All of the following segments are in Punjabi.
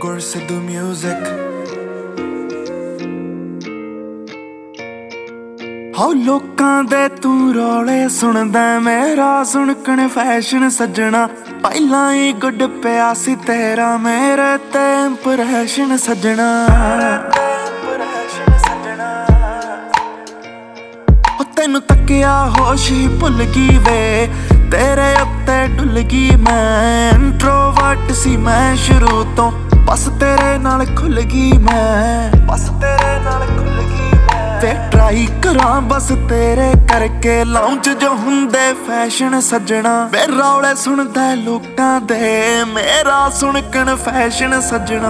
Siddhu music. ਹੋ ਲੋਕਾਂ ਦੇ ਤੂੰ ਰੌਲੇ ਸੁਣਦਾ ਮੇਰਾ ਸੁਣਕਣ ਫੈਸ਼ਨ ਸੱਜਣਾ ਪਹਿਲਾਂ ਹੀ ਗੁੱਡ ਪਿਆ ਸੀ ਤੇਰਾ ਮੇਰੇ ਤੇ ਇੰਪ੍ਰੈਸ਼ਨ ਸੱਜਣਾ ਹੋ ਤੈਨੂੰ ਤੱਕਿਆ ਹੋਸ਼ ਹੀ ਭੁੱਲ ਗਈ ਵੇ ਤੇਰੇ ਉੱਤੇ ਡੁੱਲ ਗਈ ਮੈਂ ਇੰਟਰੋਵਰਟ ਸੀ ਮੈਂ ਸ਼ੁਰੂ ਤੋਂ ਬਸ ਤੇਰੇ ਨਾਲ ਖੁੱਲ ਗਈ ਮੈਂ ਵੇ ਟਰਾਈ ਕਰਾਂ ਬਸ ਤੇਰੇ ਕਰਕੇ ਲਾਉਂਚ ਜੋ ਹੁੰਦੇ ਫੈਸ਼ਨ ਸੱਜਣਾ ਵੇ ਰੌਲੇ ਸੁਣਦਾ ਲੋਕਾਂ ਦੇ ਮੇਰਾ ਸੁਣਕਣ ਫੈਸ਼ਨ ਸੱਜਣਾ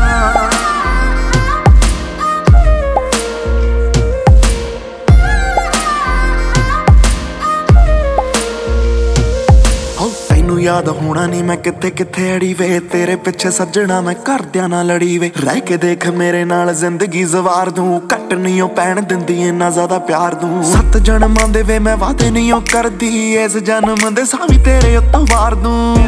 ਤੈਨੂੰ ਯਾਦ ਹੋਣਾ ਨੀ ਮੈਂ ਕਿੱਥੇ ਕਿੱਥੇ ਅੜੀ ਵੇ ਤੇਰੇ ਪਿੱਛੇ ਸੱਜਣਾ ਮੈਂ ਘਰਦਿਆਂ ਨਾਲ ਲੜੀ ਵੇ ਰਹਿ ਕੇ ਦੇਖ ਮੇਰੇ ਨਾਲ ਜ਼ਿੰਦਗੀ ਜ਼ਵਾਰ ਦੂੰ ਘੱਟ ਨਹੀਂ ਓ ਪੈਣ ਦਿੰਦੀ ਇੰਨਾ ਜ਼ਿਆਦਾ ਪਿਆਰ ਦੂੰ 7 ਜਨਮਾਂ ਦੇ ਵੇ ਮੈਂ ਵਾਅਦੇ ਨਹੀਂ ਓ ਕਰਦੀ ਇਸ ਜਨਮ ਦੇ ਸਾਵੀ ਤੇਰੇ ਉੱਤੋਂ ਵਾਰ ਦੂੰ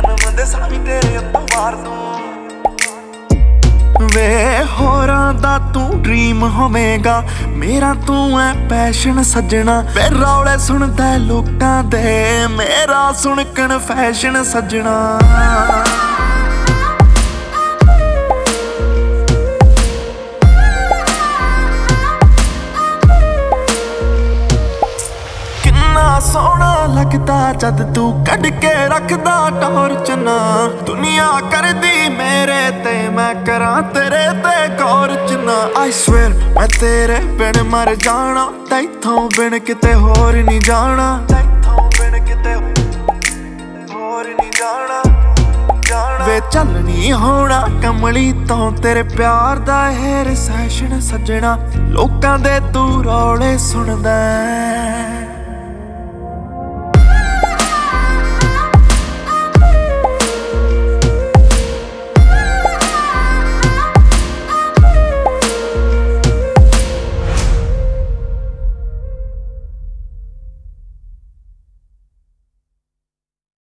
ਵੇ ਹੋਰਾਂ ਦਾ ਤੂੰ ਡ੍ਰੀਮ ਹੋਵੇਗਾ ਮੇਰਾ ਤੂੰ ਐ ਪੈਸ਼ਨ ਸੱਜਣਾ ਵੇ ਰੌਲੇ ਸੁਣਦਾ ਲੋਕਾਂ ਦੇ ਮੇਰਾ ਸੁਣਕਣ ਫੈਸ਼ਨ ਸੱਜਣਾ ਸੋਹਣਾ ਲੱਗਦਾ ਜਦ ਤੂੰ ਕੱਢ ਕੇ ਰੱਖਦਾ ਟੌਰਚ ਨਾ ਦੁਨੀਆ ਕਰਦੀ ਮੇਰੇ ਤੇ ਮੈਂ ਕਰਾਂ ਤੇਰੇ ਤੇ ਗੌਰ ਚ ਨਾ I swear ਮੈਂ ਤੇਰੇ ਬਿਨ ਮਰ ਜਾਣਾ ਤੈਥੋਂ ਬਿਨ ਕਿਤੇ ਹੋਰ ਨਹੀਂ ਜਾਣਾ ਵੇ ਚੱਲ ਨੀ ਹੋਣਾ ਕਮਲੀ ਤੋਂ ਤੇਰੇ ਪਿਆਰ ਦਾ ਇਹ ਰਿਸੈਸ਼ਨ ਸੱਜਣਾ ਲੋਕਾਂ ਦੇ ਤੂੰ ਰੌਲੇ ਸੁਣਦਾ